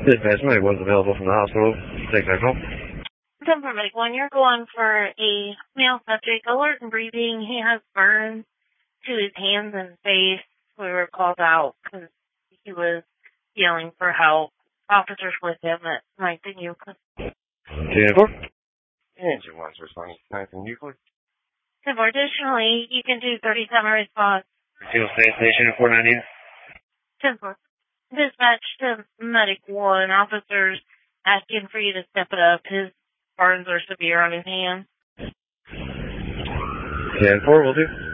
Dispatch Medic was available from the hospital. Take that call. Denver Medic 1, you're going for a male subject, alert and breathing. He has burns to his hands and face. We were called out because he was yelling for help. Officers with him at 9th and Euclid. 294? Engine 1's responding to 9th and Euclid. Additionally, you can do 37 response. Single station 490. 10-4. Dispatch to Medic 1. Officers asking for you to step it up. His burns are severe on his hands. 10-4, will do.